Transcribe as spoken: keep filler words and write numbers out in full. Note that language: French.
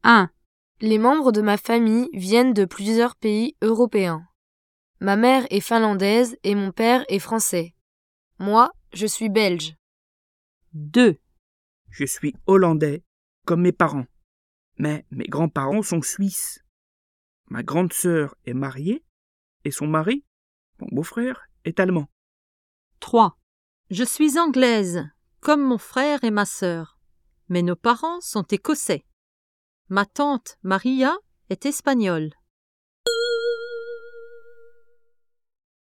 un. Les membres de ma famille viennent de plusieurs pays européens. Ma mère est finlandaise et mon père est français. Moi, je suis belge. deux. Je suis hollandais, comme mes parents. Mais mes grands-parents sont suisses. Ma grande sœur est mariée et son mari, mon beau-frère, est allemand. trois. Je suis anglaise, comme mon frère et ma sœur. Mais nos parents sont écossais. Ma tante Maria est espagnole.